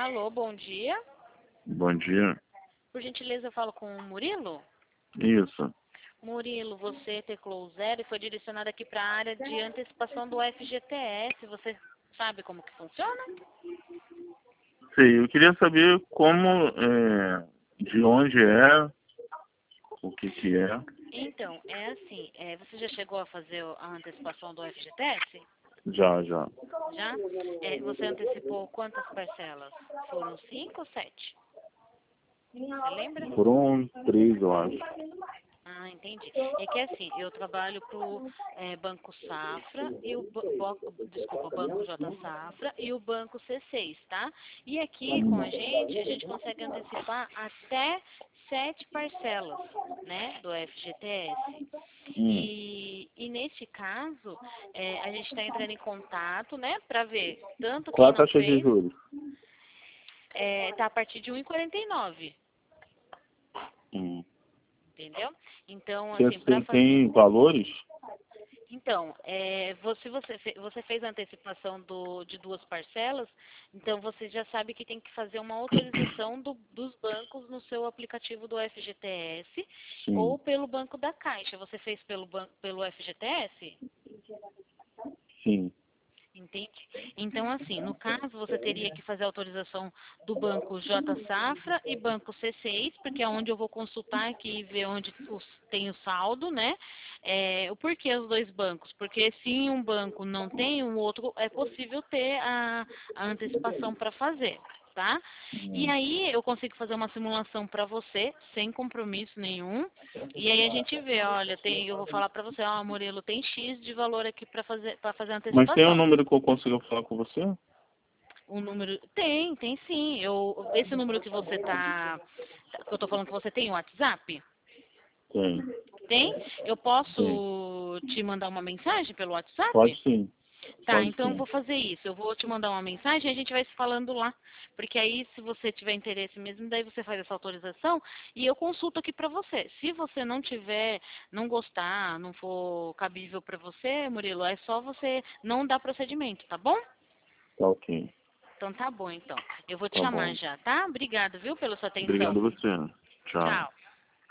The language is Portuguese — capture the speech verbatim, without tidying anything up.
Alô, bom dia. Bom dia. Por gentileza, eu falo com o Murilo? Isso. Murilo, você teclou zero e foi direcionado aqui para a área de antecipação do F G T S. Você sabe como que funciona? Sei, eu queria saber como, é, de onde é, o que que é. Então, é assim, é, você já chegou a fazer a antecipação do F G T S? Já, já. Já? É, você antecipou quantas parcelas? Foram cinco ou sete? Você lembra? Foram três, eu acho. Ah, entendi. É que assim, eu trabalho pro é, Banco Safra e o ba- bo- desculpa, Banco J Safra e o Banco C seis, tá? E aqui com a gente, a gente consegue antecipar até sete parcelas, né, do F G T S. Hum. E, e nesse caso, é, a gente está entrando em contato, né, para ver tanto Qual quem a não taxa de fez, juros? é, tá a partir de um e quarenta e nove, Hum. entendeu? Então, assim, para Você fazer. tem valores? Então, é, você, você, fe- você fez a antecipação do, de duas parcelas, então você já sabe que tem que fazer uma autorização do- dos bancos no seu aplicativo do F G T S Sim. ou pelo banco da Caixa. Você fez pelo, ban- pelo F G T S? Sim. Entende? Então, assim, no caso, você teria que fazer a autorização do banco J Safra e banco C seis, porque é onde eu vou consultar aqui e ver onde os- tem o saldo, né? É, o porquê os dois bancos? Porque se em um banco não tem, o outro é possível ter a, a antecipação para fazer, tá? E Hum. aí eu consigo fazer uma simulação para você, sem compromisso nenhum, e aí a gente vê, olha, tem, eu vou falar para você, ó, Murilo, tem X de valor aqui para fazer, para fazer a Mas tem um antecipação. número que eu consigo falar com você? O número. Tem, tem sim. Eu, esse número que você tá. Que eu tô falando que você tem o WhatsApp? Tem. Tem? Eu Sim. posso te mandar uma mensagem pelo Pode WhatsApp? sim. Tá, Pode então eu sim. vou fazer isso. Eu vou te mandar uma mensagem e a gente vai se falando lá. Porque aí, se você tiver interesse mesmo, daí você faz essa autorização e eu consulto aqui pra você. Se você não tiver, não gostar, não for cabível pra você, Murilo, é só você não dar procedimento, tá bom? Tá ok. Então tá bom, então. Eu vou te Tá chamar bom. já, tá? Obrigada, viu, pela sua atenção. Obrigado a você. Tchau. Tchau.